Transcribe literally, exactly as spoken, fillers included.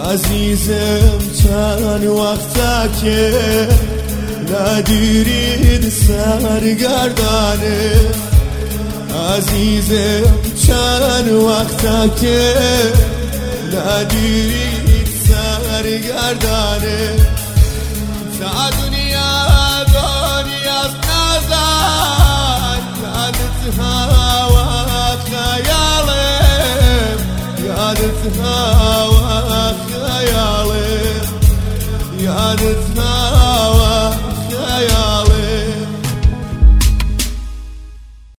عزیزم چند وقتا که ندیرید سرگردانه عزیزم چند وقتا که ندیرید سرگردانه تا دنیا دنیاست نزد یادت هوا خیالم یادت هوا خیالم یادت هوا